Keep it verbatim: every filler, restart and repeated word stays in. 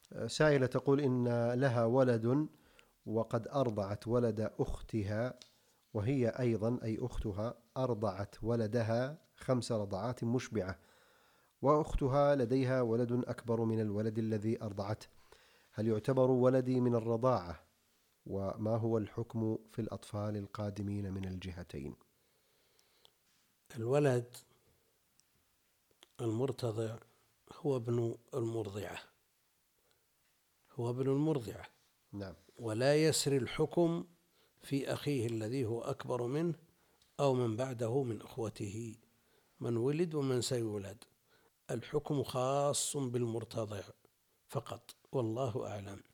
سائلة تقول إن لها ولد وقد أرضعت ولد أختها، وهي أيضا أي أختها أرضعت ولدها خمس رضعات مشبعة، وأختها لديها ولد أكبر من الولد الذي أرضعته، هل يعتبر ولدي من الرضاعة؟ وما هو الحكم في الأطفال القادمين من الجهتين؟ الولد المرتضع هو ابن المرضعة، هو ابن المرضعة. نعم. ولا يسري الحكم في أخيه الذي هو أكبر منه أو من بعده من أخوته، من ولد ومن سيولد، الحكم خاص بالمرتضع فقط، والله أعلم.